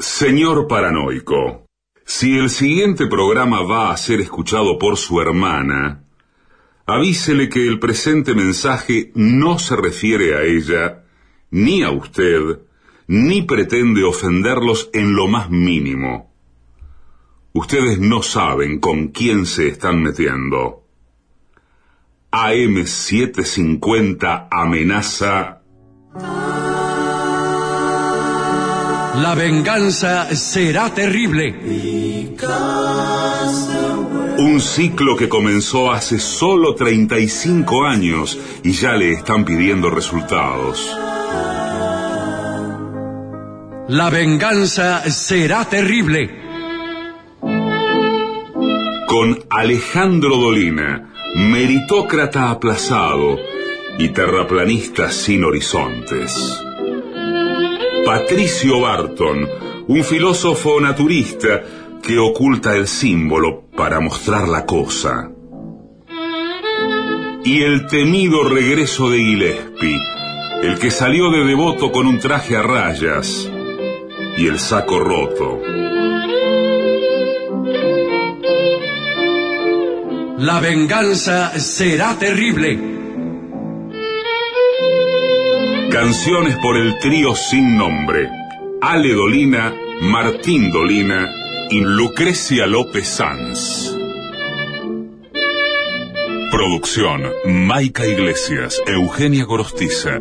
Señor paranoico, si el siguiente programa va a ser escuchado por su hermana, avísele que el presente mensaje no se refiere a ella, ni a usted, ni pretende ofenderlos en lo más mínimo. Ustedes no saben con quién se están metiendo. AM750 amenaza... La venganza será terrible. Un ciclo que comenzó hace solo 35 años y ya le están pidiendo resultados. La venganza será terrible. Con Alejandro Dolina, meritócrata aplazado y terraplanista sin horizontes. Patricio Barton, un filósofo naturista que oculta el símbolo para mostrar la cosa. Y el temido regreso de Gillespie, el que salió de devoto con un traje a rayas y el saco roto. La venganza será terrible. Canciones por el trío sin nombre: Ale Dolina, Martín Dolina y Lucrecia López Sanz. Producción: Maica Iglesias, Eugenia Gorostiza.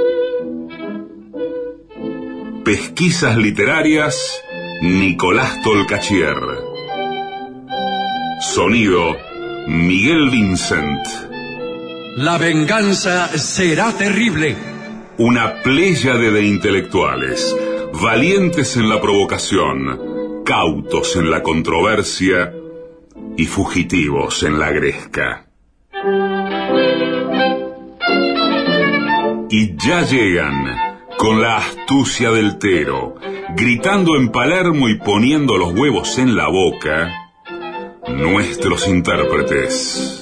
Pesquisas literarias: Nicolás Tolcachier. Sonido: Miguel Vincent. La venganza será terrible. Una pléyade de intelectuales, valientes en la provocación, cautos en la controversia y fugitivos en la gresca. Y ya llegan, con la astucia del tero, gritando en Palermo y poniendo los huevos en la boca, nuestros intérpretes.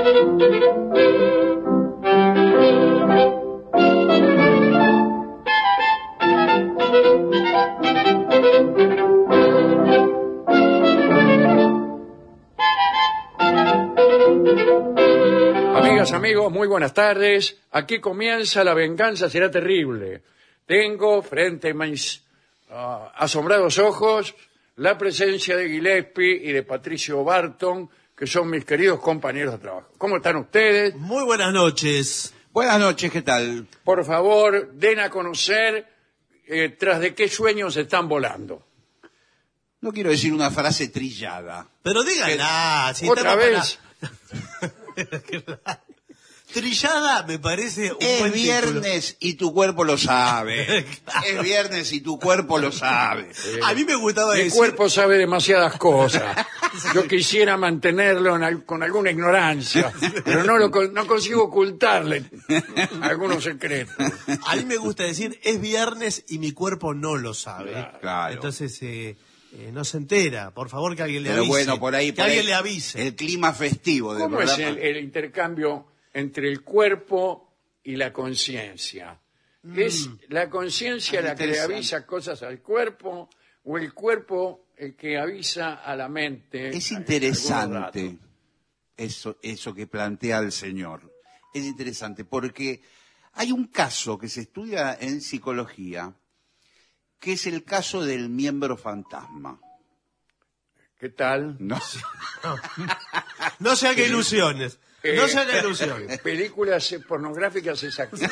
Amigas, amigos, muy buenas tardes. Aquí comienza La Venganza Será Terrible. Tengo frente a mis asombrados ojos la presencia de Gillespie y de Patricio Barton, que son mis queridos compañeros de trabajo. ¿Cómo están ustedes? Muy buenas noches. Buenas noches, ¿qué tal? Por favor, den a conocer tras de qué sueños están volando. No quiero decir una frase trillada. Pero díganla. Si ¿Otra estamos vez? Trillada me parece un Es buen viernes y tu cuerpo lo sabe. Es viernes y tu cuerpo lo sabe. título. A mí me gustaba Mi decir... cuerpo sabe demasiadas cosas. Yo quisiera mantenerlo con alguna ignorancia, pero no consigo ocultarle algunos secretos. A mí me gusta decir, es viernes y mi cuerpo no lo sabe. Claro. Entonces, no se entera. Por favor, que alguien le Pero avise. bueno, por ahí... Que alguien le avise. El clima festivo del ¿Cómo es programa. el intercambio entre el cuerpo y la conciencia? ¿Es la conciencia la que le interesante. avisa cosas al cuerpo o el cuerpo el que avisa a la mente? Es algunos interesante datos? eso que plantea el señor. Es interesante porque hay un caso que se estudia en psicología, que es el caso del miembro fantasma. ¿Qué tal? ¿No? No se haga ilusiones. No se haga ilusiones. Películas pornográficas exactas.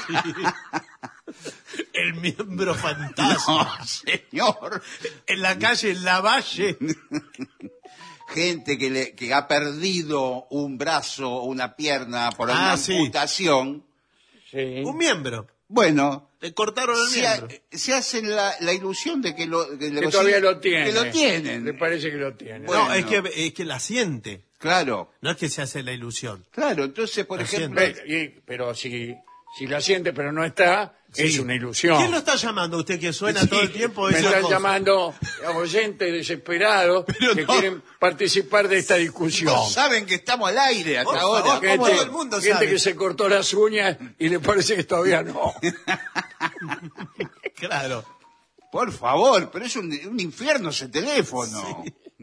El miembro fantasma. No, señor. En la calle, en la valle. Gente que ha perdido un brazo o una pierna por Ah, una sí. amputación. Sí. Un miembro. Bueno, Le cortaron el miembro. se hacen la ilusión de que Que todavía lo tiene. Que lo tienen. Le parece que lo tiene. Bueno. No, es que la siente. Claro, No es que se hace la ilusión. claro. Entonces, por Lo ejemplo... Pero si la siente pero no está, es Sí. una ilusión. ¿Quién lo está llamando a usted que suena Sí, todo el tiempo? Me esa están cosa? llamando oyentes desesperados que no. quieren participar de esta discusión. No saben que estamos al aire hasta Por ahora. favor, ¿Cómo todo no? el mundo gente sabe. que se cortó las uñas y le parece que todavía no. Claro. Por favor, pero es un infierno ese teléfono.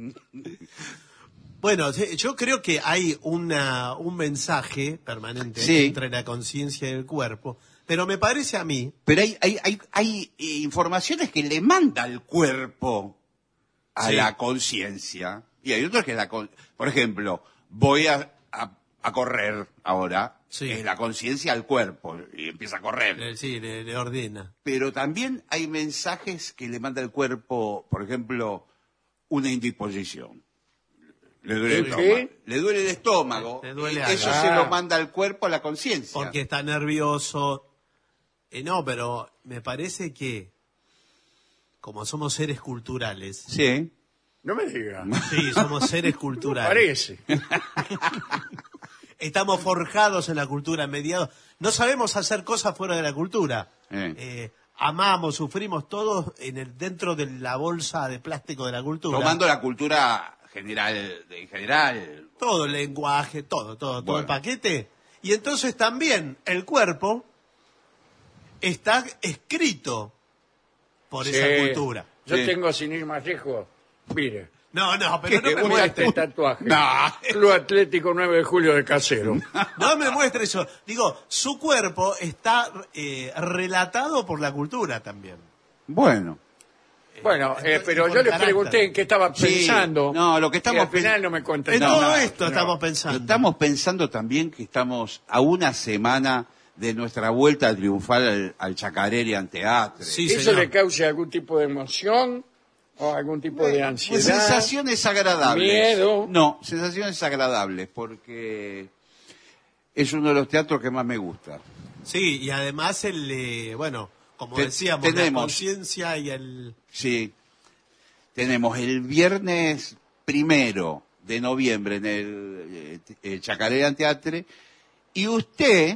Bueno, yo creo que hay un mensaje permanente Sí. entre la conciencia y el cuerpo, pero me parece a mí... Pero hay informaciones que le manda el cuerpo a Sí. la conciencia. Y hay otras que por ejemplo, voy a correr ahora. Sí. Es la conciencia al cuerpo y empieza a correr. Sí, le ordena. Pero también hay mensajes que le manda el cuerpo, por ejemplo, una indisposición. Le duele el ¿Qué? estómago. Le duele el estómago. Le duele Eso algo. se Ah. lo manda el cuerpo a la conciencia. Porque está nervioso. No, pero me parece que, como somos seres culturales, Sí. No me diga. sí, somos seres culturales. Parece. Estamos forjados en la cultura, mediados. No sabemos hacer cosas fuera de la cultura. Amamos, sufrimos todos dentro de la bolsa de plástico de la cultura. Tomando la cultura general, en general. Todo el lenguaje, todo el Bueno. paquete. Y entonces también el cuerpo está escrito por Sí. esa cultura. Yo Sí. tengo, sin ir más lejos, mire, No, pero no me Un muestre. este tatuaje. No. Club Atlético 9 de Julio de Casero. No me muestre eso. Digo, su cuerpo está relatado por la cultura también. Bueno. Bueno, Entonces, pero con yo le carácter. pregunté en qué estaba Sí, pensando. no, lo que estamos y al final no me En contestó. todo nada. esto No. estamos pensando. Estamos pensando también que estamos a una semana de nuestra vuelta triunfal al Chacarerian Teatre. Sí, ¿Eso señor. le causa algún tipo de emoción o algún tipo de ansiedad? Pues sensaciones agradables. Miedo. No, sensaciones agradables, porque es uno de los teatros que más me gusta. Sí, y además bueno, como Te- decíamos, la tenemos. conciencia y el... Sí. Tenemos el viernes 1 de noviembre en el Chacarerian Teatre, y usted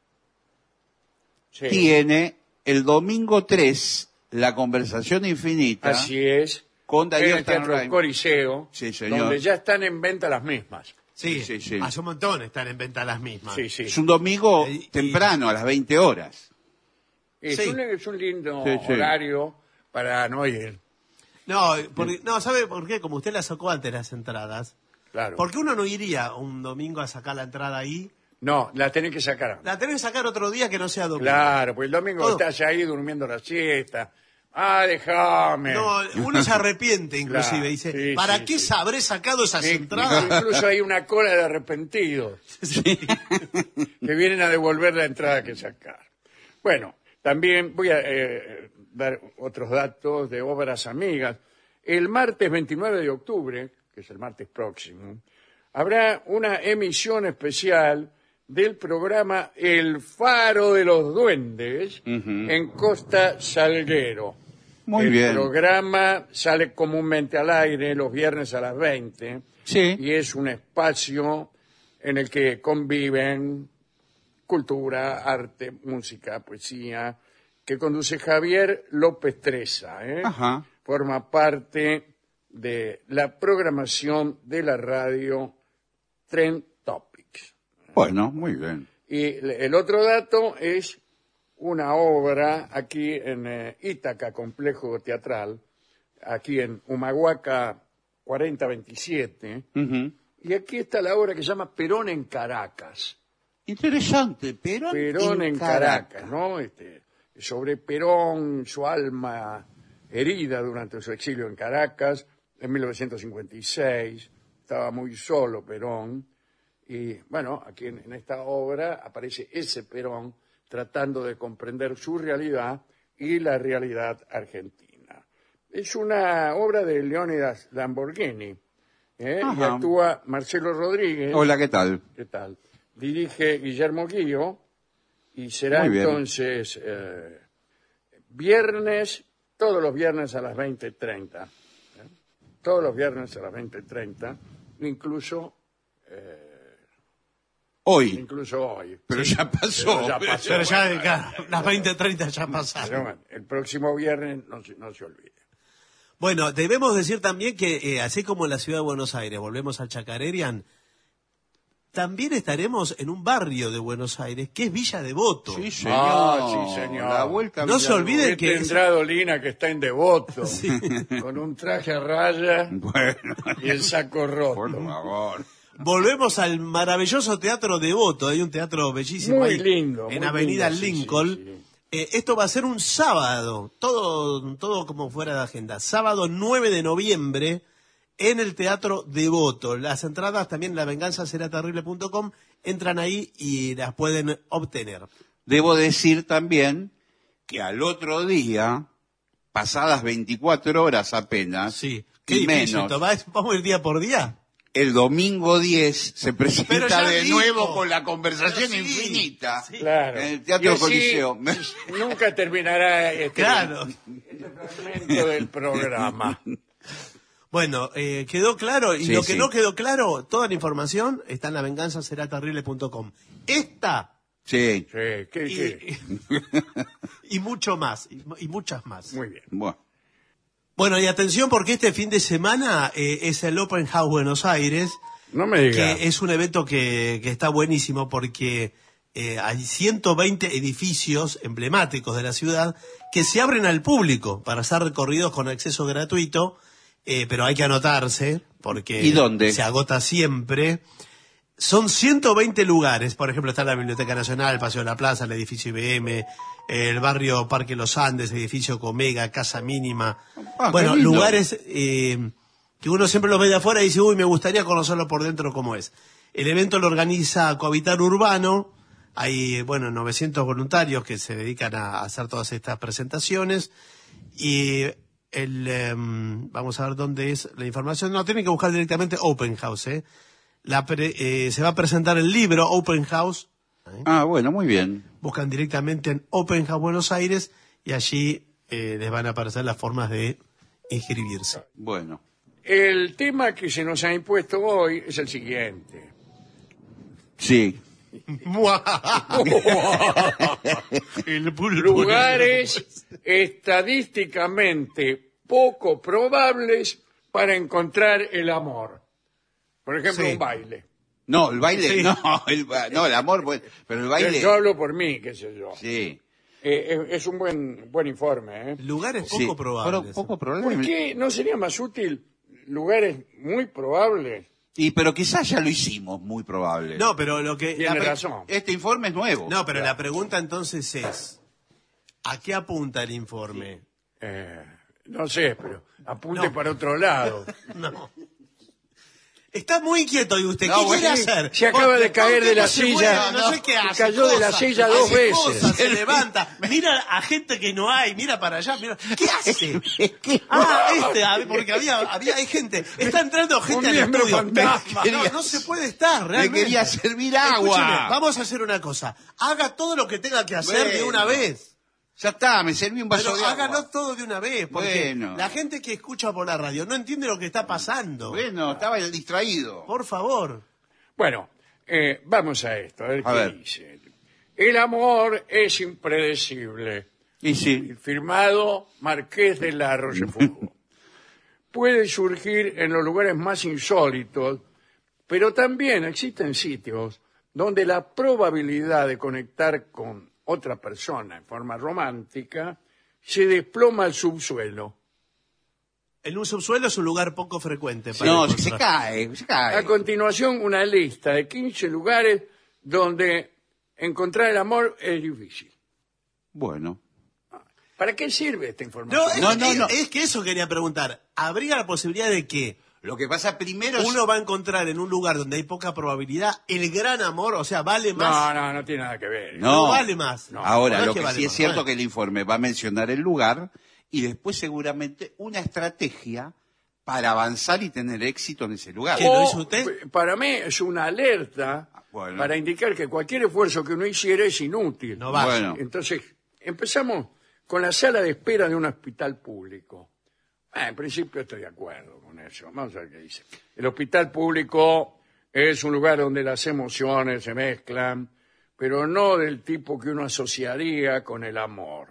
Sí. tiene el domingo 3 la conversación infinita. Así es. Con Darío en el Teatro Stanraiver. Coliseo, Sí, señor. donde ya están en venta las mismas. Sí, Sí, sí. hace un montón están en venta las mismas. Sí, sí. Es un domingo Y- temprano, a las 20 horas. Es, Sí. es un lindo Sí, sí. horario para no ir. No, no, ¿sabe por qué? Como usted las sacó antes las entradas. Claro. ¿Por qué uno no iría un domingo a sacar la entrada ahí? No, la tenés que sacar antes. La tenés que sacar otro día que no sea domingo. Claro, pues el domingo Todo. estás ahí durmiendo la siesta. Ah, déjame. No, uno se arrepiente inclusive. Claro, Dice, sí, ¿para sí, qué sí. habré sacado esas Sí, entradas? incluso hay una cola de arrepentidos que vienen a devolver la entrada que sacar. Bueno, también voy a dar otros datos de obras amigas. El martes 29 de octubre, que es el martes próximo, habrá una emisión especial del programa El Faro de los Duendes en Costa Salguero. Muy El bien. programa sale comúnmente al aire los viernes a las 20 Sí. y es un espacio en el que conviven cultura, arte, música, poesía, que conduce Javier López Treza. Ajá. Forma parte de la programación de la radio Trend Topics. Bueno, muy bien. Y el otro dato es una obra aquí en Ítaca, Complejo Teatral, aquí en Humahuaca 4027. Ujú. Y aquí está la obra que se llama Perón en Caracas. Interesante, Perón en Caracas, ¿no? Sobre Perón, su alma herida durante su exilio en Caracas, en 1956. Estaba muy solo Perón. Y bueno, aquí en esta obra aparece ese Perón tratando de comprender su realidad y la realidad argentina. Es una obra de Leónidas Lamborghini. Y Ajá. actúa Marcelo Rodríguez. Hola, ¿qué tal? ¿Qué tal? Dirige Guillermo Guillo y será Muy bien. entonces viernes, todos los viernes a las 20:30. Todos los viernes a las 20:30, incluso Hoy. hoy. Pero ya pasó. Pero ya pasó. Pero ya, claro, las 20:30 ya pasaron. Pero bueno, el próximo viernes no se olvide. Bueno, debemos decir también que, así como en la ciudad de Buenos Aires, volvemos al Chacarerian, también estaremos en un barrio de Buenos Aires que es Villa Devoto. Sí, señor. Sí, señor. La vuelta a No se Villalobos. olviden ¿Qué que tendrá Dolina que está en Devoto? Con un traje a raya Bueno, y el saco roto. por favor. Volvemos al maravilloso Teatro Devoto, hay un teatro bellísimo Muy ahí lindo. en muy Avenida lindo, sí, Lincoln. sí, sí. Esto va a ser un sábado, todo como fuera de agenda. Sábado 9 de noviembre en el Teatro Devoto. Las entradas también en lavenganzaseraterrible.com, entran ahí y las pueden obtener. Debo decir también que al otro día, pasadas 24 horas apenas, Sí. Qué y difícil menos, esto. Vamos a ir día por día. el domingo 10 se Pero presenta ya de dijo. nuevo con la conversación Pero sí, infinita sí. Claro. en el Y Teatro así Coliseo. Nunca terminará Claro. este fragmento del programa. Bueno, quedó claro. Y Sí, lo que sí. no quedó claro, toda la información está en lavenganzaseraterrible.com. Esta Sí, Sí, ¿qué? y mucho más, y muchas más. Muy bien. bueno. Bueno, y atención porque este fin de semana es el Open House Buenos Aires, No me diga. que es un evento que está buenísimo porque hay 120 edificios emblemáticos de la ciudad que se abren al público para hacer recorridos con acceso gratuito, pero hay que anotarse porque ¿Y dónde? se agota siempre. Son 120 lugares, por ejemplo, está la Biblioteca Nacional, el Paseo de la Plaza, el edificio IBM, el barrio Parque Los Andes, el edificio Comega, Casa Mínima. Ah, Bueno, qué lindo. lugares que uno siempre los ve de afuera y dice, uy, me gustaría conocerlo por dentro cómo es. El evento lo organiza Cohabitar Urbano, hay, bueno, 900 voluntarios que se dedican a hacer todas estas presentaciones y vamos a ver dónde es la información. No, tienen que buscar directamente Open House, se va a presentar el libro Open House. Ah, bueno, muy bien. Buscan directamente en Open House Buenos Aires y allí les van a aparecer las formas de inscribirse. Bueno. El tema que se nos ha impuesto hoy es el siguiente. Sí. El pulpo. Lugares estadísticamente poco probables para encontrar el amor. Por ejemplo, Sí. un baile. No, el baile, Sí. no, el amor, bueno, pero el baile... Yo hablo por mí, qué sé yo. Sí. Es un buen informe, ¿eh? Lugares Sí, poco probables. pero poco ¿Por probable. qué no sería más útil lugares muy probables? Y pero quizás ya lo hicimos, muy probable. No, pero lo que... Tiene la- razón. Este informe es nuevo. No, pero la pregunta entonces es, ¿a qué apunta el informe? No sé, pero apunte No. para otro lado. No. Está muy inquieto y usted, No, ¿qué bueno, quiere hacer? se acaba de caer de la se silla. mueve, no sé qué hace. Cayó de la silla dos hace veces. cosas, se levanta, mira a gente que no hay, mira para allá, mira. ¿Qué hace? Porque hay gente. Está entrando gente Un al miembro estudio. fantasma. No se puede estar, Me realmente. quería servir Escúcheme, agua. vamos a hacer una cosa. Haga todo lo que tenga que hacer de Bueno. una vez. Ya está, me serví un vaso Pero de agua. hágalo todo de una vez, porque Bueno. la gente que escucha por la radio no entiende lo que está pasando. Bueno, estaba distraído. Por favor. Bueno, vamos a esto, a ver A qué ver. dice. El amor es impredecible. Y sí. Firmado Marqués de la Rochefoucauld. Puede surgir en los lugares más insólitos, pero también existen sitios donde la probabilidad de conectar con otra persona en forma romántica se desploma al subsuelo. En un subsuelo es un lugar poco frecuente. para No, encontrar. se cae. A continuación, una lista de 15 lugares donde encontrar el amor es difícil. Bueno. ¿Para qué sirve esta información? No, es que eso quería preguntar. ¿Habría la posibilidad de que Lo que pasa primero es... uno va a encontrar en un lugar donde hay poca probabilidad el gran amor? O sea, vale más. No tiene nada que ver. No. vale más. Ahora, No es lo que vale sí es más. cierto Bueno. que el informe va a mencionar el lugar y después seguramente una estrategia para avanzar y tener éxito en ese lugar. ¿Qué lo hizo usted? Para mí es una alerta Bueno. para indicar que cualquier esfuerzo que uno hiciera es inútil. No va. Bueno. Entonces, empezamos con la sala de espera de un hospital público. En principio estoy de acuerdo con eso. Vamos a ver qué dice. El hospital público es un lugar donde las emociones se mezclan, pero no del tipo que uno asociaría con el amor.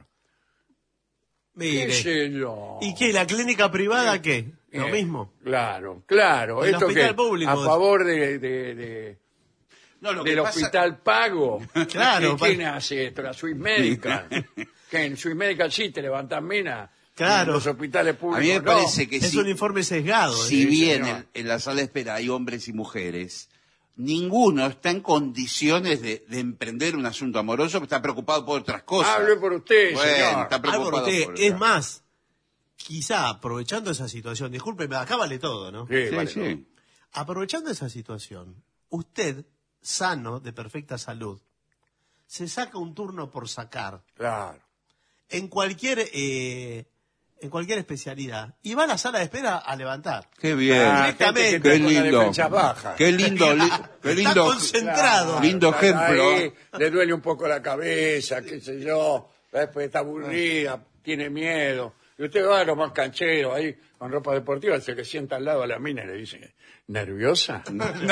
Mire. ¿Qué sé yo? ¿Y qué? ¿La clínica privada qué? Lo Eh, mismo. Claro. El Esto hospital que público. a favor del No, que pasa- hospital pago. Claro, ¿Quién hace esto? La Swiss Medical. Que en Swiss Medical sí te levantan mina. Claro. En los hospitales A públicos mí me no. parece que Es sí. un informe sesgado. Si ¿eh? bien señor. en la sala de espera hay hombres y mujeres, ninguno está en condiciones de emprender un asunto amoroso, porque está preocupado por otras cosas. Hable por usted, Bueno, señor. está Algo preocupado usted, por es otras. más, quizá aprovechando esa situación, discúlpeme, acá vale todo, ¿no? Sí, Sí, vale, sí. Aprovechando esa situación, usted, sano, de perfecta salud, se saca un turno por sacar claro. en cualquier especialidad y va a la sala de espera a levantar. Qué bien. Gente que Directamente. está Qué con las lindo. defensas bajas. Qué lindo, qué Está lindo. concentrado. Lindo Está ejemplo. ahí, le duele un poco la cabeza, qué sé yo, después está aburrida, tiene miedo. Y usted va a los más cancheros ahí, con ropa deportiva, se le sienta al lado a la mina y le dice, ¿nerviosa?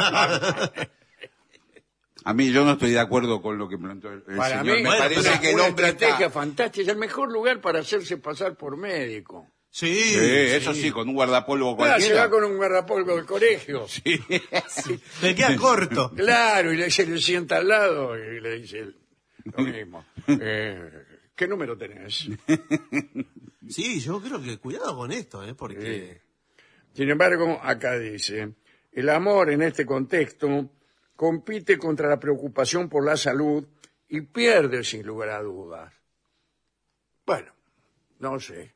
A mí yo no estoy de acuerdo con lo que planteó el Para señor. mí, Me es parece que el una hombre estrategia está... fantástica, es el mejor lugar para hacerse pasar por médico. Sí, Sí, eso sí, con un guardapolvo Claro, se cualquiera. va con un guardapolvo del colegio. Me queda corto. Claro, y se le sienta al lado y le dice lo mismo. ¿Qué número tenés? Sí, yo creo que cuidado con esto, porque... Sin embargo, acá dice, el amor en este contexto compite contra la preocupación por la salud y pierde sin lugar a dudas. Bueno, no sé.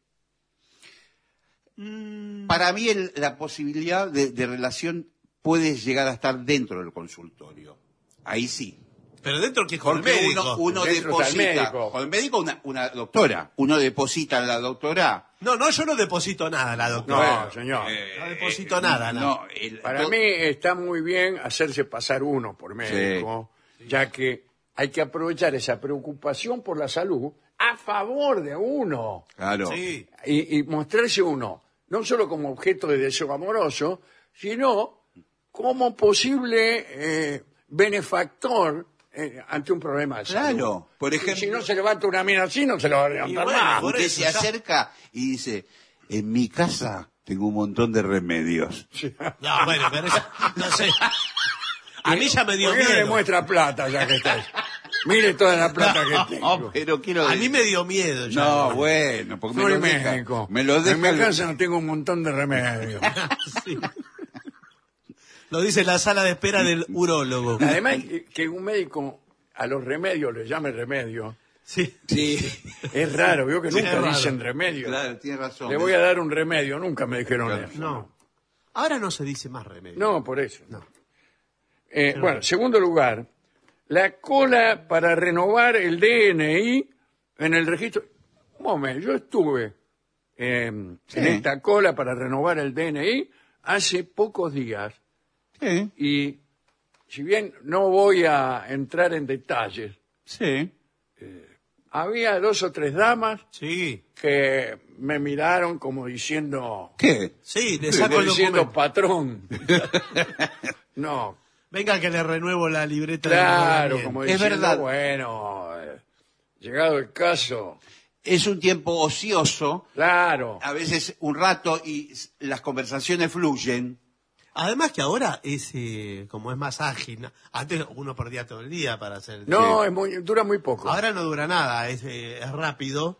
Para mí la posibilidad de relación puede llegar a estar dentro del consultorio. Ahí sí. Pero dentro que es con el Porque médico. uno Dentro está el deposita, médico. con el médico una doctora, uno deposita en la doctora. No, yo no deposito nada, la No, doctora. señor. No deposito nada, no. Para mí está muy bien hacerse pasar uno por médico, ya que hay que aprovechar esa preocupación por la salud a favor de uno. Claro. Sí. Y mostrarse uno, no solo como objeto de deseo amoroso, sino como posible benefactor ante un problema de salud. Claro. Por Y ejemplo, si no se levanta una mina así, no se lo va a levantar bueno, más. por usted eso se ya- acerca y dice, en mi casa tengo un montón de remedios. No, bueno, pero eso, no sé. A mí ya me dio ¿Por qué no le miedo. muestra plata ya que estás? Mire toda la plata que tengo. No, pero quiero A mí me dio miedo ya. No, bueno, porque Soy me lo deja. médico. Me lo En mi deja. casa no tengo un montón de remedios. Sí. Lo dice en la sala de espera del urólogo. Además, que un médico a los remedios le llame remedio, Sí. Sí, es raro. Veo que Sí, nunca es raro. dicen remedio. claro, tiene razón. Le voy a dar un remedio. Nunca me dijeron Claro. eso. No. Ahora no se dice más remedio. No, por eso. No. Bueno, segundo lugar, la cola para renovar el DNI en el registro. Un momento, yo estuve en esta cola para renovar el DNI hace pocos días Sí, y si bien no voy a entrar en detalles, sí. había 2 o 3 damas Sí. que me miraron como diciendo, ¿Qué? Sí, le saco el diciendo documento. patrón. No, Venga que le renuevo la libreta. de claro, enrolamiento. como Es diciendo, verdad. bueno, llegado el caso, Es un tiempo ocioso, claro. a veces un rato y las conversaciones fluyen. Además que ahora es como es más ágil. ¿no? Antes uno perdía todo el día para hacer. No, Sí. dura muy poco. Ahora no dura nada, es rápido.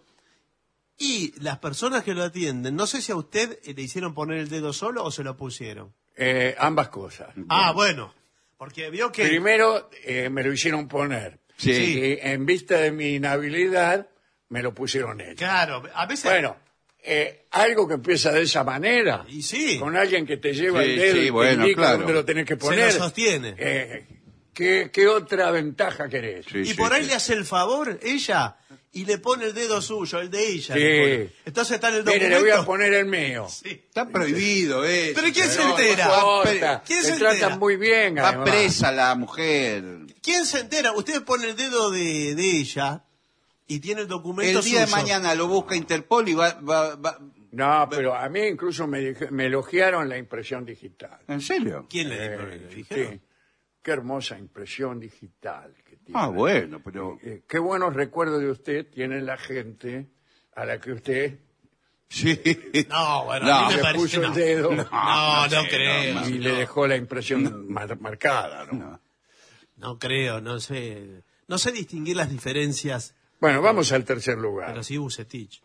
Y las personas que lo atienden, no sé si a usted le hicieron poner el dedo solo o se lo pusieron. Ambas cosas. Ah, bueno. Porque vio que... Primero me lo hicieron poner. Sí. Y en vista de mi inhabilidad, me lo pusieron ellos. Claro, a veces... Bueno, algo que empieza de esa manera, Y sí. con alguien que te lleva Sí, el dedo sí, y te bueno, indica claro. dónde lo tenés que Se poner. lo sostiene. ¿Qué otra ventaja querés? Sí, y sí, por ahí sí. le hace el favor ella y le pone el dedo suyo, el de ella. Sí. le pone. Entonces está en el Mire, documento. le voy a poner el mío. Sí. Está prohibido eso. ¿Pero quién se No, entera? va Importa, ¿Quién te se tratan entera? muy bien, Va además. presa la mujer. ¿Quién se entera? Usted pone el dedo de ella y tiene el documento El día de suyo. mañana lo busca Interpol y va... No, pero a mí incluso me elogiaron la impresión digital. ¿En serio? ¿Quién le dijo? ¿Le dijeron? Sí. Qué hermosa impresión digital que tiene. Ah, bueno, pero... Qué buenos recuerdos de usted tiene la gente a la que usted Sí. No, bueno, No, a mí me le parece... puso no. el dedo No creo. y le dejó la impresión marcada, ¿no? No creo, no sé. No sé distinguir las diferencias, Bueno, vamos al tercer lugar. pero sí Bucetich.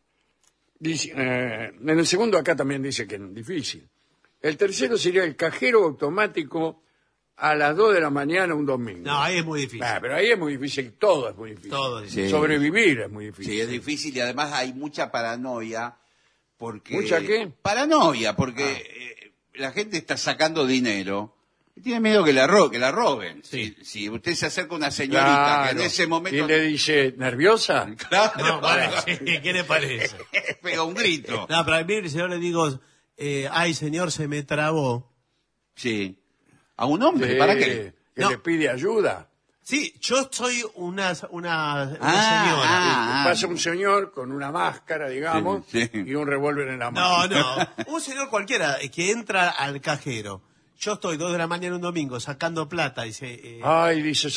En el segundo acá también dice que es difícil. El tercero sería el cajero automático a las 2 de la mañana un domingo. No, ahí es muy difícil. Pero ahí es muy difícil, todo es muy difícil. Todo es difícil. Sí. Sobrevivir es muy difícil. Sí, es difícil y además hay mucha paranoia porque... ¿Mucha qué? Paranoia, porque la gente está sacando dinero y tiene miedo que la roben. Sí. Si usted se acerca a una señorita que en Claro. ese momento... Y le dice, ¿nerviosa? Claro, No, bueno, sí, ¿qué le parece? pega un grito. No, pero a mí si yo le digo, ay señor, se me trabó. Sí. ¿A un hombre? Sí, ¿Para qué? Que No. le pide ayuda. Sí, yo soy una señora. Pasa un señor con una máscara, digamos, Sí, sí. y un revólver en la mano. No, un señor cualquiera que entra al cajero. Yo estoy 2 de la mañana un domingo sacando plata y dice, Ay, dice,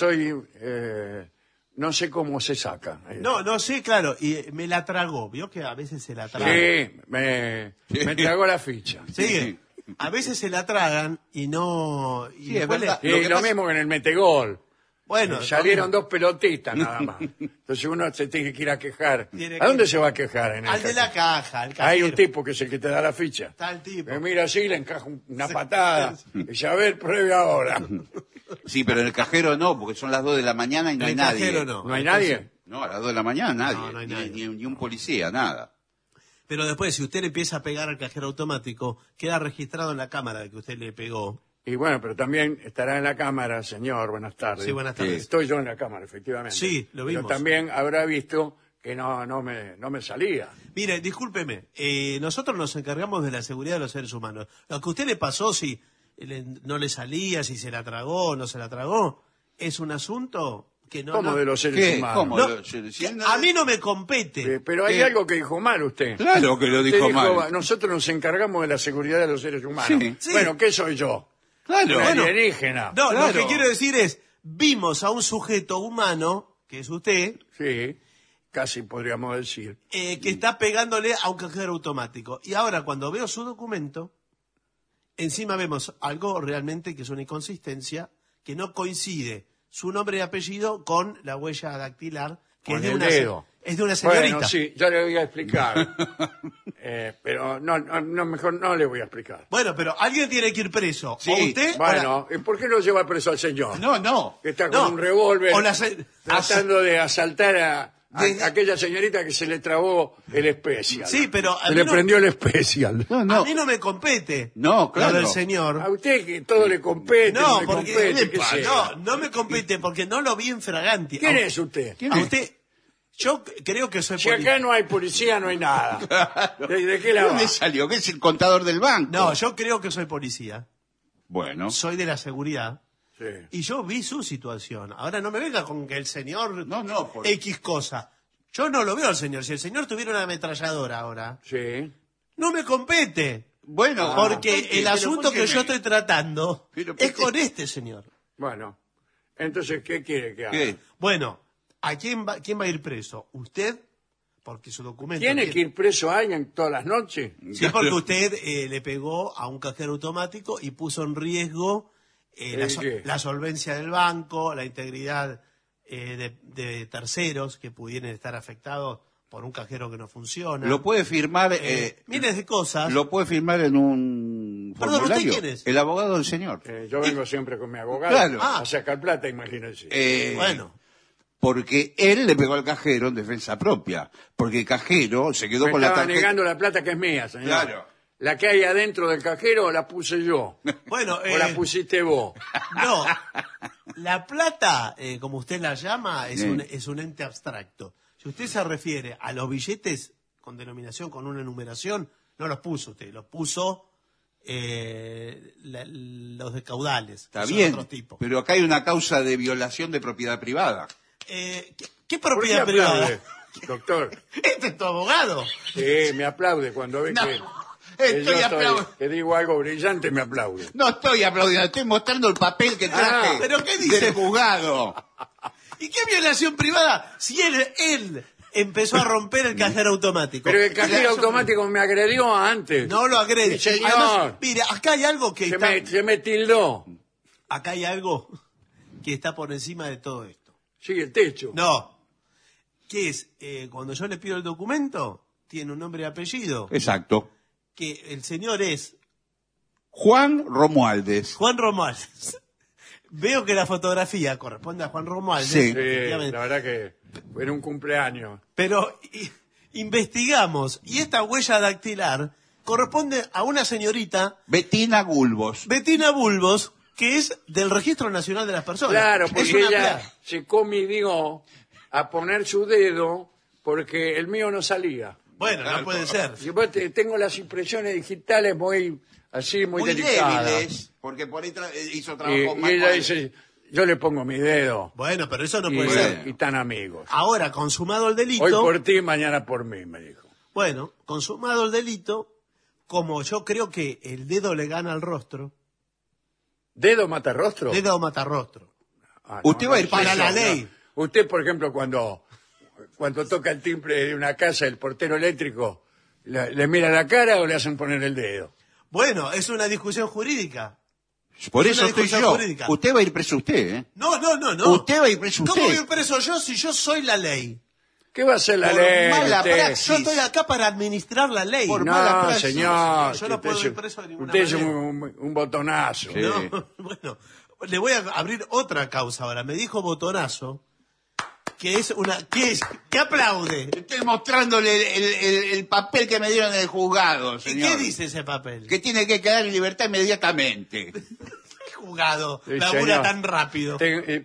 no sé cómo se saca. no sé, claro, y me la tragó. Vio que a veces se la tragan. Sí, me tragó la ficha. Sí, a veces se la tragan y no. Y Sí, es después verdad. Y Lo que lo pasa- mismo que en el metegol. Bueno, Salieron 2 pelotitas nada más. Entonces uno se tiene que ir a quejar. Tiene ¿A dónde que- se va a quejar? En el al de la cajero? caja, al cajero. Hay un tipo que es el que te da la ficha. Está el tipo. Me mira así, le encaja una patada. Y dice, a ver, pruebe ahora. Sí, pero en el cajero no, porque son las 2 de la mañana y no En hay el nadie. cajero no. ¿No hay nadie? No, a las 2 de la mañana nadie. No, no hay nadie. Ni un policía, nada. Pero después, si usted le empieza a pegar al cajero automático, queda registrado en la cámara de que usted le pegó. Y bueno, pero también estará en la cámara, señor, buenas tardes. Sí, buenas tardes. Estoy yo en la cámara, efectivamente. Sí, lo vimos. Pero también habrá visto que no me salía. Mire, discúlpeme, nosotros nos encargamos de la seguridad de los seres humanos. Lo que a usted le pasó, si no le salía, si se la tragó o no se la tragó, es un asunto que no... ¿Cómo no- de los seres ¿Qué? humanos? ¿Cómo? No, Si no- a mí no me compete. Pero hay ¿Qué? algo que dijo mal usted. Claro que lo Usted dijo mal. Nosotros nos encargamos de la seguridad de los seres humanos. Sí. Sí. Bueno, ¿qué soy yo? Claro. Un Bueno. alienígena. No, Claro. lo que quiero decir es, vimos a un sujeto humano, que es usted, Sí, casi podríamos decir. que está pegándole a un cajero automático. Y ahora cuando veo su documento, encima vemos algo realmente que es una inconsistencia, que no coincide su nombre y apellido con la huella dactilar, que Con es de el una, dedo. es de una señorita. Bueno, sí, ya le voy a explicar. Pero no, mejor no le voy a explicar. Bueno, pero alguien tiene que ir preso. Sí, O usted o Bueno, ¿y por qué no lleva preso al señor? No. Que está con No, un revólver o la se- tratando de asaltar a Desde- aquella señorita que se le trabó el especial. Sí, pero a se mí le no- prendió el especial. A mí no me compete. No, claro. Lo del señor. A usted que todo le compete, No, le porque compete, ¿qué sé? no me compete porque no lo vi en Fraganti. ¿Quién A- es usted? A usted, yo creo que soy Si acá no hay policía, no hay nada. ¿De qué ¿De la va? dónde salió? ¿Qué es el contador del banco? No, yo creo que soy policía. Bueno. Soy de la seguridad. Sí. Y yo vi su situación. Ahora no me venga con que el señor No, por- X cosa. Yo no lo veo al señor. Si el señor tuviera una ametralladora ahora, Sí. no me compete. Bueno. Porque ¿por qué? el ¿Pero asunto por qué que yo me- estoy tratando Pero, es ¿qué? con este señor. Bueno, entonces, ¿qué quiere que haga? ¿Qué? Bueno, ¿a quién va a ir preso? ¿Usted? Porque su documento... ¿Tiene que ir preso alguien todas las noches? Sí, porque usted le pegó a un cajero automático y puso en riesgo ¿Qué? la solvencia del banco, la integridad de terceros que pudieran estar afectados por un cajero que no funciona. Lo puede firmar. Miles de cosas. Lo puede firmar en un Perdón, formulario. ¿usted quién es? El abogado del señor. Yo vengo siempre con mi abogado Claro. a sacar plata, imagínense. Bueno, Porque él le pegó al cajero en defensa propia. Porque el cajero se quedó Me con la estaba tarjeta. negando la plata que es mía, señor. Claro. La que hay adentro del cajero la puse yo. bueno, O la pusiste vos. no. La plata, como usted la llama, es Sí. es un ente abstracto. Si usted se refiere a los billetes con denominación, con una numeración, no los puso usted, los puso los de caudales. Está que son bien. otros tipos. Pero acá hay una causa de violación de propiedad privada. ¿Qué ¿Por qué propiedad aplaude, privada? doctor? Este es tu abogado. Sí, me aplaude cuando ve No, que yo estoy aplaudiendo. que digo algo brillante, me aplaude. No estoy aplaudiendo, estoy mostrando el papel que traje. ¿pero qué dice? Del juzgado. ¿Y qué violación privada? Si él empezó a romper el cajero automático. Pero el cajero automático me agredió antes. No lo agrede. Sí, señor. Además, mire, acá hay algo que se me tildó. acá hay algo que está por encima de todo esto. Sí, el techo. No. Que es, cuando yo le pido el documento, tiene un nombre y apellido. Exacto. Que el señor es Juan Romualdez. Juan Romualdez. Veo que la fotografía corresponde a Juan Romualdez. Sí. Sí, efectivamente. la verdad que era un cumpleaños. Pero investigamos y esta huella dactilar corresponde a una señorita, Betina Gulbos. Betina Bulbos, que es del Registro Nacional de las Personas. Claro, Es porque una ella plaga. se comidió a poner su dedo porque el mío no salía. Bueno, no puede ser. Yo tengo las impresiones digitales muy Muy delicadas. débiles, porque por ahí hizo Y, trabajo y ella manual. dice, yo le pongo mi dedo. Bueno, pero eso no Y, puede ser. y tan amigos. Ahora, consumado el delito, Hoy por ti, mañana por mí, me dijo. bueno, consumado el delito, como yo creo que el dedo le gana al rostro, ¿Dedo mata rostro? dedo mata rostro. Ah, Usted va a ir para eso la ley. Usted, por ejemplo, cuando toca el timbre de una casa, el portero eléctrico, ¿le mira la cara o le hacen poner el dedo? Bueno, es una discusión jurídica. Por Es eso una estoy discusión yo. jurídica. Usted va a ir preso usted, ¿eh? No. Usted va a ir preso ¿Cómo usted. voy a ir preso yo si yo soy la ley? ¿Qué va a hacer la Por ley? mala usted? praxis. Yo estoy acá para administrar la ley. Por mala No, praxis. señor. Yo no usted puedo es- ir preso de ninguna Usted es manera. un botonazo. Sí. No, bueno, le voy a abrir otra causa ahora. Me dijo Botonazo que es una... ¿Qué aplaude? Estoy mostrándole el papel que me dieron en el juzgado, ¿Y señor. qué dice ese papel? Que tiene que quedar en libertad inmediatamente. ¿Qué juzgado? Sí, Labura señor. tan rápido.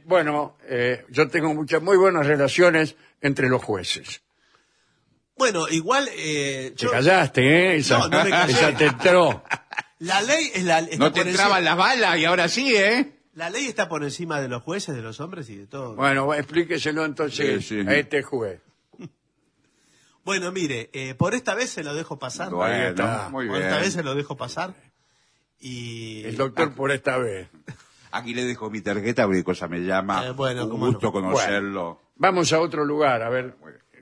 Yo tengo muy buenas relaciones entre los jueces. Bueno, igual... Te yo- callaste, ¿eh? Esa, No, no me callé. esa te entró. la ley es la... está No te por entraban encima- las balas y ahora sí, ¿eh? La ley está por encima de los jueces, de los hombres y de todo. Bueno, explíqueselo entonces Sí, sí. a este juez. Bueno, mire, por esta vez se lo dejo pasar. Bueno, está. muy Por bien. esta vez se lo dejo pasar. Y... El doctor por esta vez. Aquí le dejo mi tarjeta, porque cosa me llama. bueno, Un cómo gusto no. conocerlo. Vamos a otro lugar, a ver,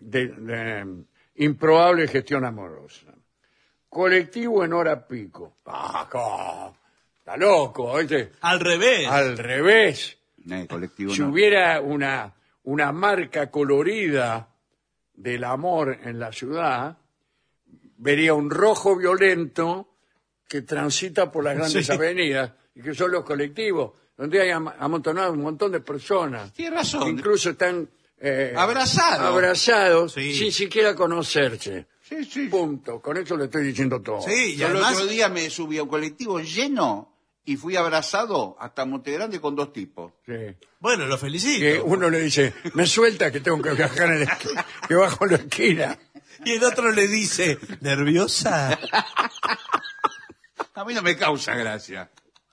improbable gestión amorosa. Colectivo en hora pico. Está loco, ¿oíste? Al revés. Al revés. Colectivo Si no. hubiera una marca colorida del amor en la ciudad, vería un rojo violento que transita por las grandes Sí. avenidas y que son los colectivos, donde hay amontonado un montón de personas. Tiene razón. Incluso están Abrazados. Sí. sin siquiera conocerse. Sí, sí. Punto. Con eso le estoy diciendo todo. Sí, y Yo el además, otro día me subí a un colectivo lleno y fui abrazado hasta Montegrande con 2 tipos. Sí. bueno, lo felicito. Que uno le dice, me suelta que tengo que viajar en la esquina, que bajo en la esquina. Y el otro le dice, ¿nerviosa? A mí no me causa gracia.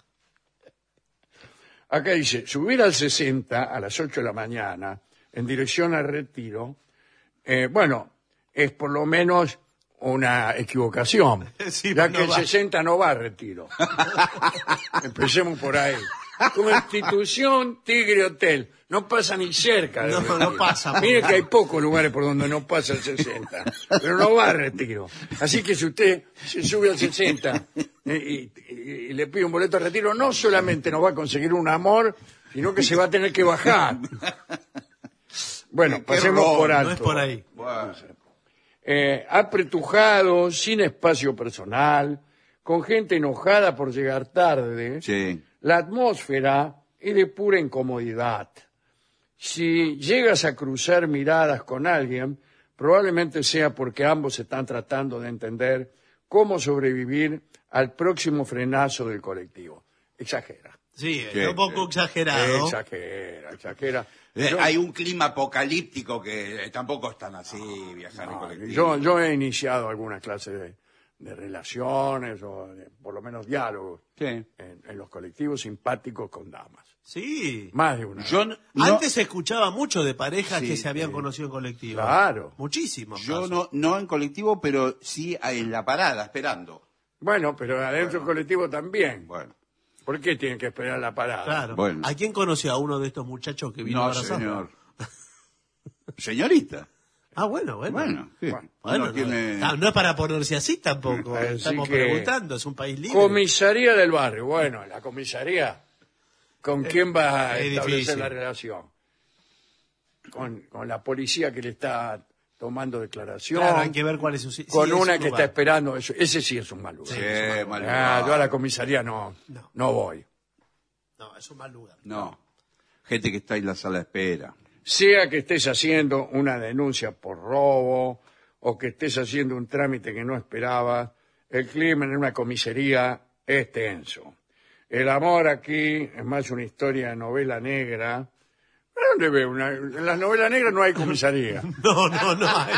Acá dice, subir al 60 a las 8 de la mañana en dirección al Retiro, bueno, es por lo menos una equivocación, Sí, ya no que el va. 60 no va a Retiro. Empecemos por ahí. Como institución Tigre Hotel, no pasa ni cerca. de No, Retiro. no pasa por Mire nada. que hay pocos lugares por donde no pasa el 60, pero no va a Retiro. Así que si usted se sube al 60 y le pide un boleto a Retiro, no solamente no va a conseguir un amor, sino que se va a tener que bajar. Bueno, Qué pasemos horror, por No alto. es por ahí. Bueno, Apretujado, sin espacio personal, con gente enojada por llegar tarde, sí. la atmósfera es de pura incomodidad. Si llegas a cruzar miradas con alguien, probablemente sea porque ambos están tratando de entender cómo sobrevivir al próximo frenazo del colectivo. Exagera. Sí, Sí. un poco exagerado. Exagera. Yo- Hay un clima apocalíptico que tampoco es tan así viajar en No, colectivo. yo he iniciado alguna clase de relaciones o por lo menos diálogos Sí. en los colectivos simpáticos con damas. Sí. Más de una. Yo, vez. no, Antes se escuchaba mucho de parejas Sí, que se habían conocido en colectivo. Claro. Muchísimos yo casos. no en colectivo, pero sí en la parada, esperando. Bueno, pero adentro del colectivo también. Bueno, ¿Por qué tienen que esperar la parada? Claro. Bueno. ¿A quién conoció a uno de estos muchachos que vino no, abrazado? señor. Señorita. Ah, bueno. Bueno, sí. Bueno. Bueno, Uno tiene... no es para ponerse así tampoco. Así Estamos que- preguntando, es un país libre. Comisaría del barrio. Bueno, la comisaría, ¿con quién va a es establecer difícil. la relación? Con la policía que le está tomando declaración. Claro, hay que ver cuál es su sí, con es una un que lugar. está esperando. Ese sí es un mal lugar. Sí, mal Ah, lugar. yo a la comisaría no voy. No, es un mal lugar. No. Gente que está en la sala de espera. Sea que estés haciendo una denuncia por robo o que estés haciendo un trámite que no esperabas, el clima en una comisaría es tenso. El amor aquí es más una historia de novela negra. ¿Dónde ve una? En las novelas negras no hay comisaría. No hay.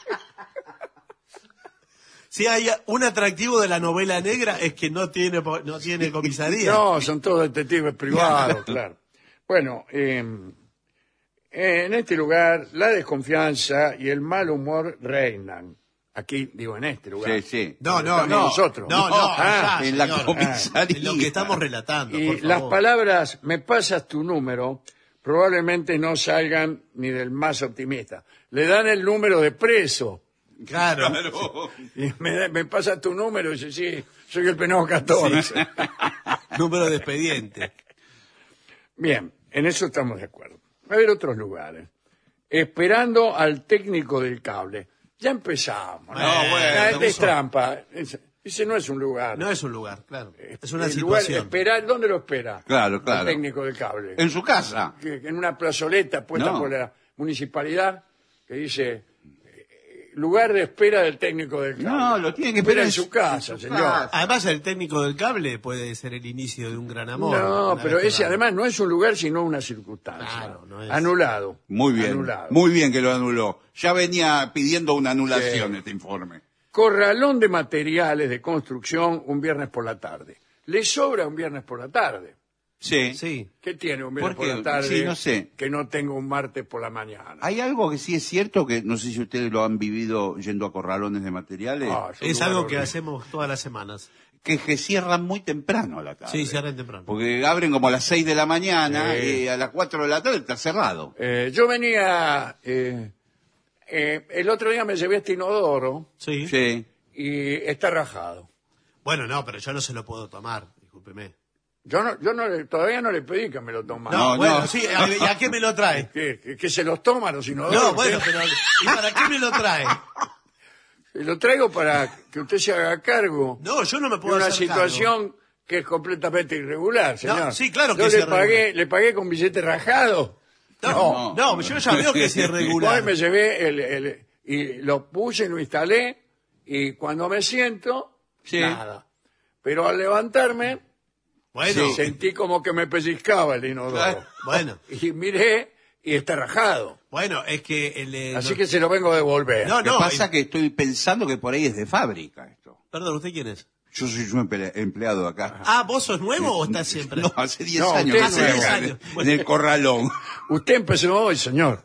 Si hay un atractivo de la novela negra es que no tiene comisaría. No, son todos detectives privados, claro. Bueno, en este lugar la desconfianza y el mal humor reinan. Aquí, digo, en este lugar. Sí, sí. No, Estamos nosotros. No, Ah, allá, en la señor. comisaría. En lo que estamos relatando, y por las favor. palabras, me pasas tu número, probablemente no salgan ni del más optimista. Le dan el número de preso. Claro. Y me pasa tu número y dice, sí, soy el penado 14. Número de expediente. Bien, en eso estamos de acuerdo. Va a haber otros lugares. Esperando al técnico del cable. Ya empezamos. ¿no? Bueno, Es trampa. Ese no es un lugar. No es un lugar, claro. Es una El lugar, situación. ¿dónde lo espera? Claro, claro. El técnico del cable. En su casa. Que en una plazoleta puesta No. por la municipalidad que dice lugar de espera del técnico del cable. No, lo tiene que espera esperar en su casa, señor. casa. Además, el técnico del cable puede ser el inicio de un gran amor. No, Una pero vez que ese va. además no es un lugar sino una circunstancia. Claro, no es- Anulado. Muy bien. Anulado. Muy bien que lo anuló. Ya venía pidiendo una anulación Sí. este informe. Corralón de materiales de construcción un viernes por la tarde. Le sobra un viernes por la tarde. Sí. Sí. ¿Qué tiene un viernes ¿Por por qué? la tarde Sí, no sé. que no tenga un martes por la mañana? Hay algo que sí es cierto, que no sé si ustedes lo han vivido yendo a corralones de materiales, Ah, un Es lugar algo que horrible. hacemos todas las semanas. que cierran muy temprano a la tarde. Sí, cierran temprano. Porque abren como a las 6 de la mañana Sí. y a las 4 de la tarde está cerrado. Yo venía... el otro día me llevé este inodoro Sí. Sí. y está rajado. Bueno, no, pero yo no se lo puedo tomar, discúlpeme. Todavía no le pedí que me lo tomara. No, No, bueno, no. sí, ¿y a qué me lo trae? Que se los toman los inodoros. No, bueno, pero ¿y para qué me lo trae? Lo traigo para que usted se haga cargo No, yo no me de puedo una hacer cargo. situación que es completamente irregular, señor. sí, claro que Yo es irregular. le pagué con billete rajado. No, yo ya veo que es irregular. Hoy me llevé y lo puse, lo instalé, y cuando me siento, Sí. nada. Pero al levantarme, Bueno, sentí como que me pellizcaba el inodoro. bueno, Y miré, y está rajado. bueno, es que el... Así que se lo vengo a devolver. No, Lo que pasa que estoy pensando que por ahí es de fábrica esto. Perdón, ¿usted quién es? Yo soy un empleado acá. Ah, ¿vos sos nuevo o estás siempre? No, hace 10 No, años. usted que hace estoy 10 acá, años. En el corralón. Usted empezó hoy, señor.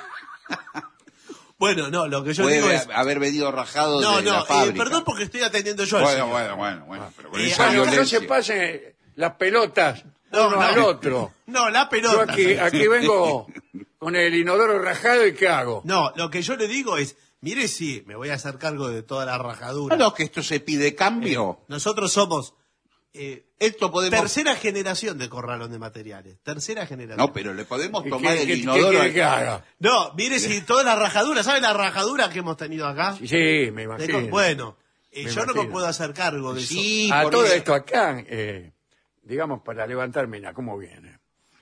Bueno, no, lo que yo digo Puede es... haber venido rajado No, de la no, fábrica. perdón porque estoy atendiendo yo al Bueno, señor. bueno. Pero con Eh, esa Bueno, no violencia. se pasen las pelotas No, uno no. al otro. No, la Yo pelota. aquí vengo con el inodoro rajado, ¿y qué hago? No, lo que yo le digo es, mire si me voy a hacer cargo de toda la rajadura. No, que esto se pide cambio. Nosotros somos Esto podemos... tercera generación de corralón de materiales. Tercera generación. No, pero le podemos ¿Y tomar qué el qué inodoro. quiere que haga? No, mire si toda la rajadura, ¿sabe la rajadura que hemos tenido acá? Sí, me De imagino. bueno, Me yo no me imagino. puedo hacer cargo de eso. Sí, A por todo eso. esto acá, digamos, para levantarme, mira, ¿cómo viene?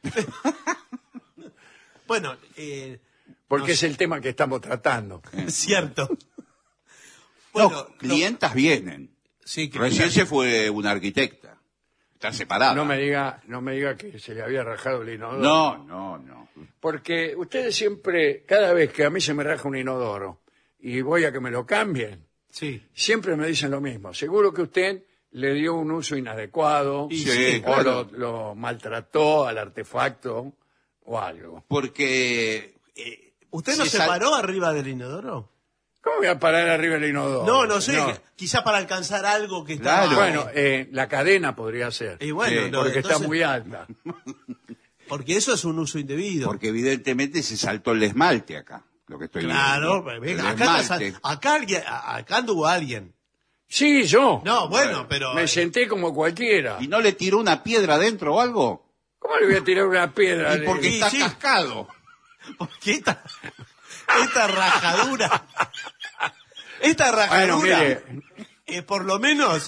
Bueno, Porque es el tema que estamos tratando. cierto. No, Bueno, clientas vienen. sí, que Recién se fue una arquitecta. Está separada. No me diga que se le había rajado el inodoro. No. Porque ustedes siempre, cada vez que a mí se me raja un inodoro y voy a que me lo cambien, sí. siempre me dicen lo mismo. Seguro que usted le dio un uso inadecuado Y sí, o claro. lo maltrató al artefacto o algo. Porque... ¿Usted no se paró arriba del inodoro? ¿Cómo voy a parar arriba del inodoro? No, no sé, señor? quizá para alcanzar algo que está... Claro. Bueno, la cadena podría ser. Y bueno, Sí, no, porque está entonces- muy alta. Porque eso es un uso indebido. Porque evidentemente se saltó el esmalte acá. Lo que estoy Claro, viendo. venga, El acá, esmalte. acá anduvo alguien. Sí, yo. No, bueno, pero... Me senté como cualquiera. ¿Y no le tiró una piedra adentro o algo? ¿Cómo le voy a tirar una piedra? Y porque Sí, está sí. cascado. Porque esta rajadura... Esta Bueno, rajadura, mire, por lo menos,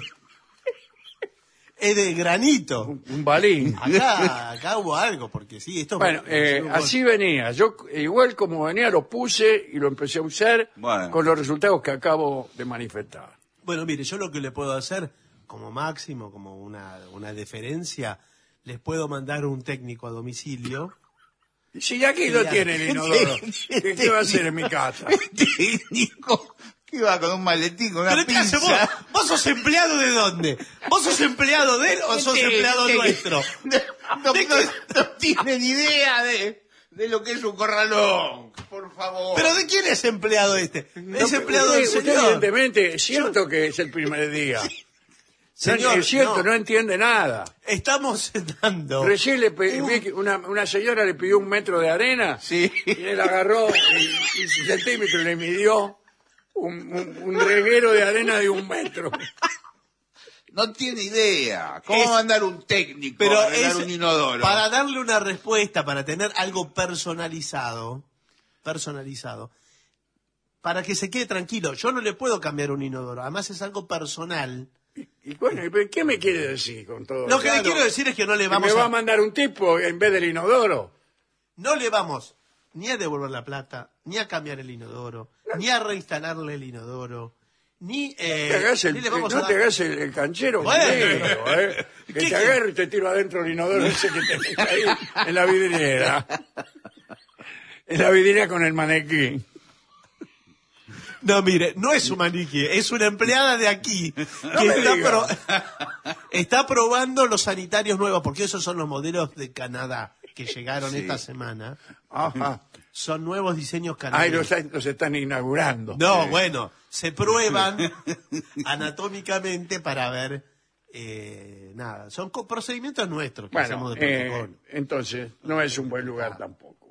es de granito. un balín. Acá hubo algo, porque sí, esto... Bueno, así venía. Yo, igual como venía, lo puse y lo empecé a usar Bueno. con los resultados que acabo de manifestar. Bueno, mire, yo lo que le puedo hacer, como máximo, como una deferencia, les puedo mandar un técnico a domicilio. Si aquí lo tiene el inodoro, ¿qué va a hacer en mi casa? Técnico que iba con un maletín, con una ¿Pero qué hace vos? pinza. ¿Vos sos empleado de dónde? ¿Vos sos empleado de él o sos empleado nuestro? No tiene ni idea de lo que es un corralón. Por favor. ¿Pero de quién es empleado este? Es empleado del Usted, señor. evidentemente, es cierto que es el primer día. Señor, es cierto, no. no entiende nada. Estamos dando... Recién vi que una señora le pidió 1 metro de arena Sí. y él agarró y 6 centímetros le midió un reguero de arena de 1 metro. No tiene idea. ¿Cómo Es- mandar un técnico Pero a arreglar es un inodoro? para darle una respuesta, para tener algo personalizado, para que se quede tranquilo. Yo no le puedo cambiar un inodoro, además es algo personal. Y bueno, ¿qué me quiere decir con todo Lo que le Claro, quiero decir es que no le que vamos me va a a, mandar un tipo en vez del inodoro. no le vamos ni a devolver la plata, ni a cambiar el inodoro, ni a reinstalarle el inodoro, ni, No te hagas ni le vamos a no dar- te hagas el canchero Bueno. conmigo, que ¿Qué- te agarro y te tiro adentro del inodoro ese que tenés ahí en la vidriera. En la vidriera con el manequín. No, mire, no es un maniquí, es una empleada de aquí que me diga. está probando los sanitarios nuevos, porque esos son los modelos de Canadá que llegaron Sí. esta semana. Ajá. Son nuevos diseños Ahí canadienses. los están inaugurando. No, bueno, se prueban anatómicamente para ver, nada, son procedimientos nuestros que Bueno, hacemos de protocolo. entonces no es un buen lugar tampoco.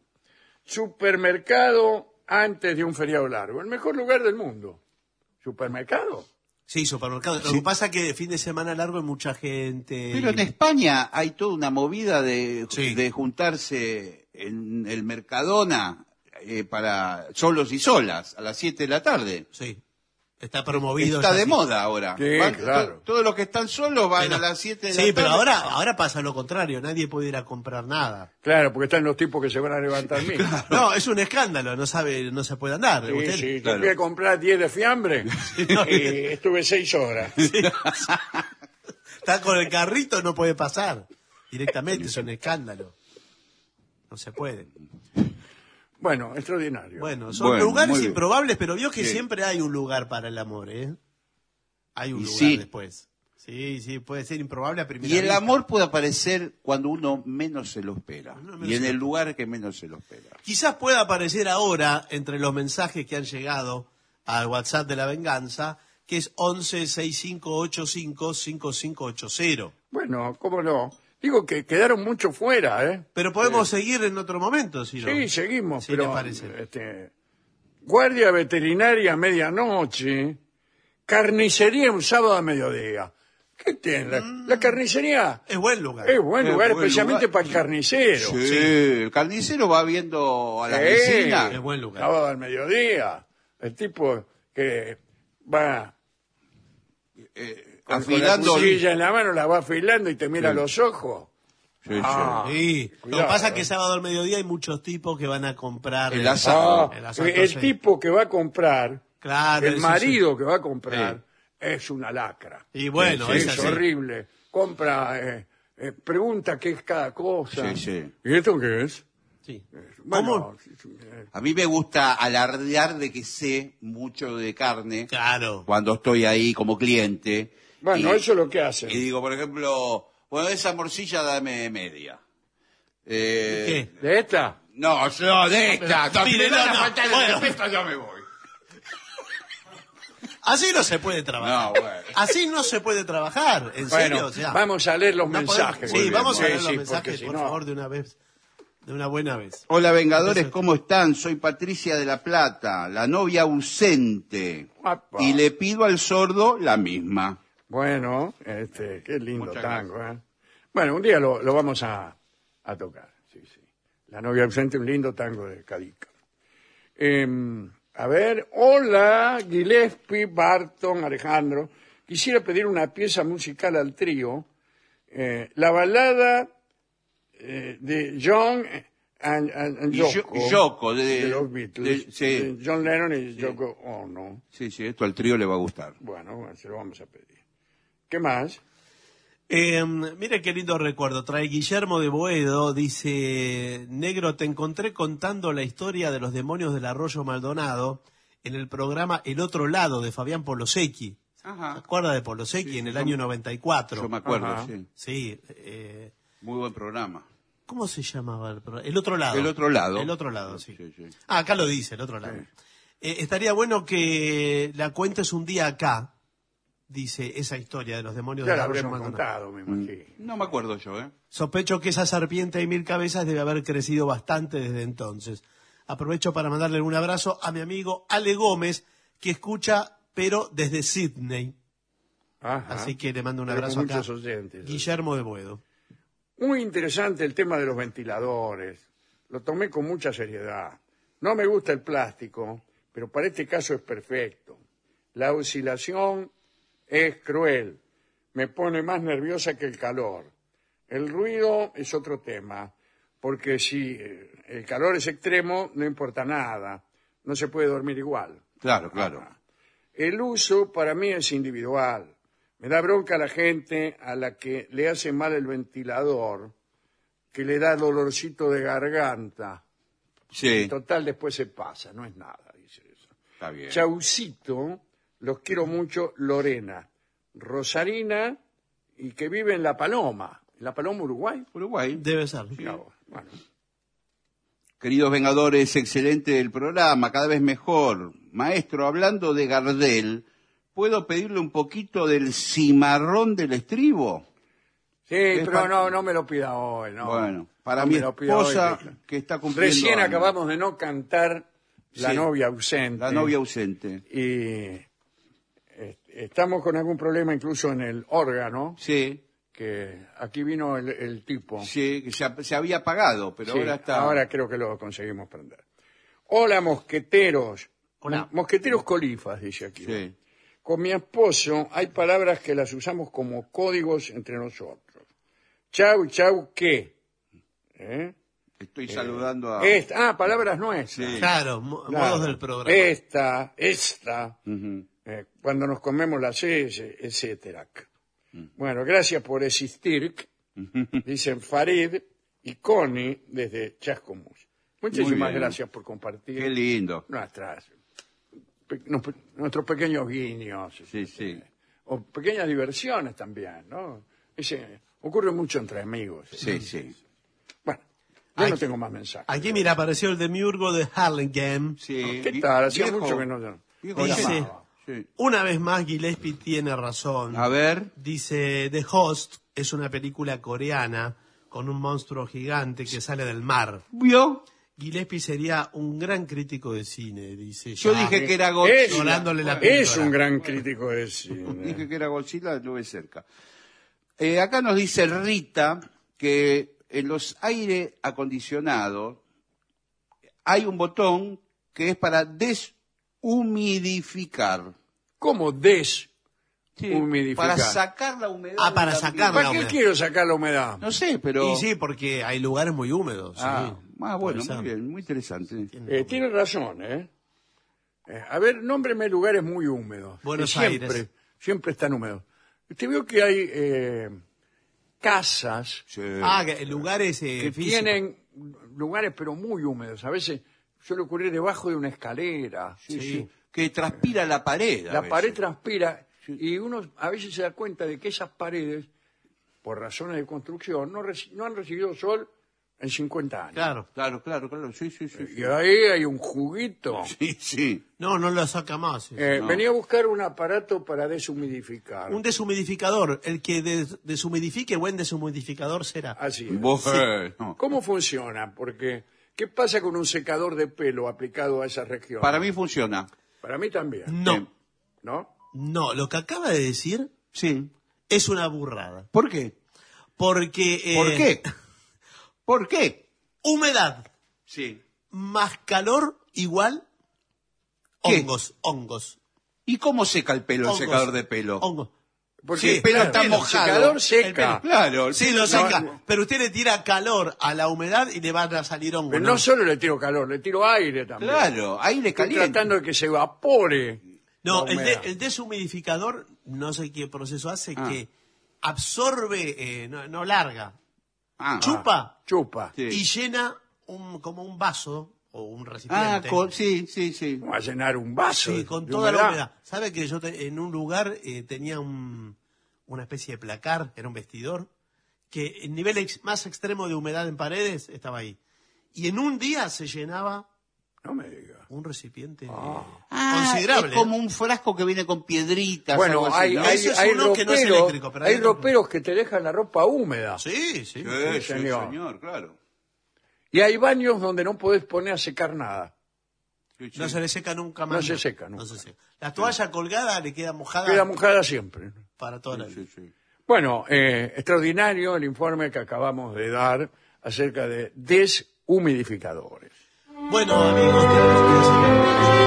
Supermercado antes de un feriado largo. El mejor lugar del mundo. ¿Supermercado? Sí, supermercado. Lo Sí. que pasa es que de fin de semana largo hay mucha gente. Pero en España hay toda una movida de Sí. juntarse en el Mercadona para solos y solas a las 7 de la tarde. Sí. Está promovido. Está ya de sí. moda ahora. Sí, claro. Todos los que están solos van Pero- a las 7 de la Sí, tarde. pero ahora pasa lo contrario. Nadie puede ir a comprar nada. Claro, porque están los tipos que se van a levantar mismos. No, es un escándalo. No se puede andar. Sí, Usted- sí, claro. yo fui a comprar 10 de fiambre y estuve 6 horas. Está con el carrito, no puede pasar. Directamente, es un escándalo. No se puede. Bueno, extraordinario. Bueno, son Bueno, lugares muy bien. improbables, pero vio que Sí. siempre hay un lugar para el amor, ¿eh? Hay un Y lugar sí. después. Sí, sí, puede ser improbable a primera Y el vista. amor puede aparecer cuando uno menos se lo espera. menos Y en se el lo lugar que menos se lo espera. Quizás pueda aparecer ahora entre los mensajes que han llegado al WhatsApp de la venganza, que es 1165855580. Bueno, cómo no. Digo que quedaron mucho fuera, ¿eh? Pero podemos seguir en otro momento, si no. Sí, seguimos, Sí, pero me parece. guardia veterinaria a medianoche, carnicería un sábado a mediodía. ¿Qué tiene? La carnicería Es buen lugar. es buen Es lugar, buen especialmente lugar. para el carnicero. Sí, el carnicero va viendo a la Sí, vecina. Es buen lugar. Sábado al mediodía. El tipo que va con afilando. la cuchilla en la mano, la va afilando y te mira a los ojos. Sí, sí. Ah, Sí, lo cuidado, que pasa es que eh. sábado al mediodía hay muchos tipos que van a comprar El asado. Ah, El asado, el sí. tipo que va a comprar, Claro, el eso marido que va a comprar, es una lacra. Sí. Y bueno, es es así. horrible. Compra, pregunta qué es cada cosa. Sí, sí. ¿Y esto qué es? Sí. Bueno, A mí me gusta alardear de que sé mucho de carne Claro. cuando estoy ahí como cliente. bueno, Y- eso es lo que hacen. Y digo, por ejemplo, bueno, esa morcilla dame media. ¿Qué? ¿De esta? No, no, de esta. Pero, mire, me van a no, faltar el bueno. respeto, yo me voy. Así no se puede trabajar. No, bueno. Así no se puede trabajar. ¿En serio? Bueno, O sea, vamos a leer los no mensajes. podemos- Sí, vamos a Sí, leer los sí, mensajes, porque si por no- favor, de una vez. De una buena vez. Hola, Vengadores, ¿cómo están? Soy Patricia de La Plata, la novia ausente. Apa. Y le pido al sordo la misma. Bueno, qué lindo Muchas tango, ¿eh? Bueno, un día lo vamos a tocar. Sí, sí. La novia ausente, un lindo tango de Cadica. A ver, hola, Gillespie, Barton, Alejandro. Quisiera pedir una pieza musical al trío. La balada de John and Y Yoko. Yoko, de los Beatles. sí. De John Lennon y Yoko Ono. Sí, sí, esto al trío le va a gustar. Bueno, se lo vamos a pedir. ¿Qué más? Mire qué lindo recuerdo. Trae Guillermo de Boedo. Dice: Negro, te encontré contando la historia de los demonios del Arroyo Maldonado en el programa El Otro Lado de Fabián Polosecchi. ¿Se Ajá. acuerda de Polosecchi en el año 94? Yo me acuerdo, Ajá. sí. Sí. Muy buen programa. ¿Cómo se llamaba el programa? El Otro Lado. El Otro Lado. El Otro Lado, sí. Sí, sí. Ah, acá lo dice, el Otro Lado. Estaría bueno que la cuentes un día acá. Dice esa historia de los demonios Ya del la Arroyo habremos Maldonado. contado, me imagino. No me acuerdo yo, ¿eh? Sospecho que esa serpiente de 1000 cabezas debe haber crecido bastante desde entonces. Aprovecho para mandarle un abrazo a mi amigo Ale Gómez, que escucha, pero desde Sydney. Ajá. Así que le mando un Pero con abrazo acá. muchos oyentes. Guillermo de Boedo. Muy interesante el tema de los ventiladores. Lo tomé con mucha seriedad. No me gusta el plástico, pero para este caso es perfecto. La oscilación es cruel. Me pone más nerviosa que el calor. El ruido es otro tema, porque si el calor es extremo, no importa nada. No se puede dormir igual. Claro, claro. Ajá. El uso para mí es individual. Me da bronca la gente a la que le hace mal el ventilador, que le da dolorcito de garganta. Sí, Total, después se pasa, no es nada, dice eso. está bien. Chaucito, los quiero mucho, Lorena, Rosarina, y que vive en La Paloma. ¿En La Paloma, Uruguay? Uruguay. Debe ser. No, bueno. Queridos Vengadores, excelente el programa, cada vez mejor. Maestro, hablando de Gardel, ¿puedo pedirle un poquito del cimarrón del estribo? Sí, Es pero pa- no me lo pida hoy, no. Bueno, para No mi me lo pida hoy, esposa, que está cumpliendo Recién años. acabamos de no cantar La Sí. novia ausente. La novia ausente. Y Estamos con algún problema incluso en el órgano, Sí, que aquí vino el tipo. sí, que se había apagado, pero Sí, ahora está... ahora creo que lo conseguimos prender. Hola, mosqueteros. Hola. Mosqueteros colifas, dice aquí. Sí. Con mi esposo hay palabras que las usamos como códigos entre nosotros. Chau, chau, ¿qué? Estoy saludando a... Palabras nuestras. Sí. Claro, Claro. modos del programa. Esta, Ujú. cuando nos comemos las heces, etcétera. Bueno, gracias por existir, dicen Farid y Connie desde Chascomús. Muchísimas bien. gracias por compartir Qué lindo. nuestros pequeños guiños. Sí, sí. O pequeñas diversiones también, ¿no? Ocurre mucho entre amigos. Sí, sí. Bueno, yo no Aquí- tengo más mensajes. Aquí, mira, apareció el demiurgo de Harlingen. Sí. ¿Qué tal? Hacía Viejo- mucho que no... viejo Dice- llamado. Sí. Una vez más, Gillespie tiene razón. A ver. Dice, The Host es una película coreana con un monstruo gigante que sale del mar. ¿Vio? Gillespie sería un gran crítico de cine, dice. Yo ya. dije que era Es, Godzilla. Dorándole la es píldora. un gran crítico de cine. Dije que era Godzilla, lo ve cerca. Acá nos dice Rita que en los aire acondicionados hay un botón que es para deshumidificar. ¿Cómo deshumidificar? Para sacar la humedad. Ah, para del sacar ambiente. ¿Para qué humedad. quiero sacar la humedad? No sé, pero... Y sí, porque hay lugares muy húmedos. Ah, sí. bueno, Puede muy ser. bien, muy interesante. Tiene razón, ¿eh? A ver, nómbreme lugares muy húmedos. Buenos Que siempre, Aires. Siempre están húmedos. Usted vio que hay casas Sí. Ah, que lugares que físicos. tienen lugares pero muy húmedos. A veces suele ocurrir debajo de una escalera. Sí, sí. Que transpira la pared. a La veces. pared transpira y uno a veces se da cuenta de que esas paredes, por razones de construcción, no han recibido sol en 50 años. Claro. Claro. Sí, sí, sí. Y ahí hay un juguito. Sí, sí. No lo saca más. sí. No. Venía a buscar un aparato para deshumidificar. Un deshumidificador. El que deshumidifique, buen deshumidificador será. Así es. Bueno. ¿Cómo funciona? Porque, ¿qué pasa con un secador de pelo aplicado a esa región? Para mí funciona. Para mí también. No, ¿No? no. Lo que acaba de decir Sí. es una burrada. ¿Por qué? Porque... ¿Por qué? ¿Por qué? Humedad Sí. más calor igual ¿Qué? hongos. ¿Y cómo seca el pelo, el Hongos. secador de pelo? Hongos. Porque Sí, el pelo está el mojado. secador El seca. pelo. Claro. Sí, lo seca. Pero usted le tira calor a la humedad y le van a salir hongos. Pero no solo le tiro calor, le tiro aire también. Claro, aire Estoy caliente. tratando de que se evapore. No, la el humedad. deshumidificador, no sé qué proceso hace, Ah. que absorbe, no larga, Ah, chupa Chupa. Sí. y llena como un vaso o un Ah, recipiente. sí. Va a llenar un vaso. Sí, de- con de toda la humedad. ¿Sabe que yo en un lugar tenía una especie de placar, era un vestidor, que el nivel más extremo de humedad en paredes estaba ahí. Y en un día se llenaba No me diga. un recipiente Ah, considerable. es como un frasco que viene con piedritas. Bueno, algo así, ¿no? Ese es uno que no es eléctrico, pero hay hay otro. roperos que te dejan la ropa húmeda. Sí. Sí, señor. señor, claro. Y hay baños donde no podés poner a secar nada. Sí, sí. No se le seca nunca más. No se seca nunca. No se seca. La toalla colgada le queda mojada Queda mojada siempre. para toda la vida. Sí, sí. Bueno, extraordinario el informe que acabamos de dar acerca de deshumidificadores. Bueno, amigos, tenemos que seguir.